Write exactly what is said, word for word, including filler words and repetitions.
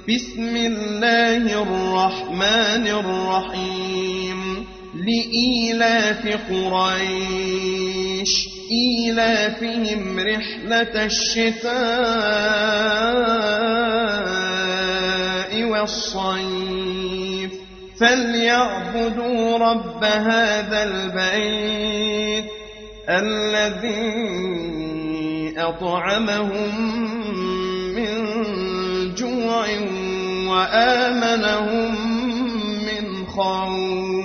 بسم الله الرحمن الرحيم لإيلاف قريش إيلافهم رحلة الشتاء والصيف فليعبدوا رب هذا البيت الذي أطعمهم من جوع وآمنهم من خوف.